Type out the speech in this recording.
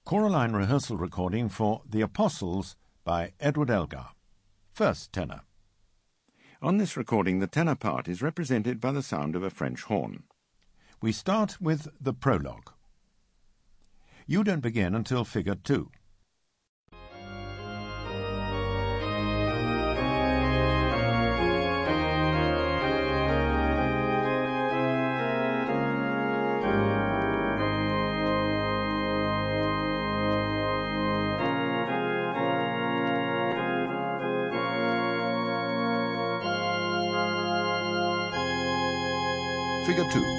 Choraline rehearsal recording for The Apostles by Edward Elgar. First tenor. On this recording, the tenor part is represented by the sound of a French horn. We start with the prologue. You don't begin until figure 2. Figure 2.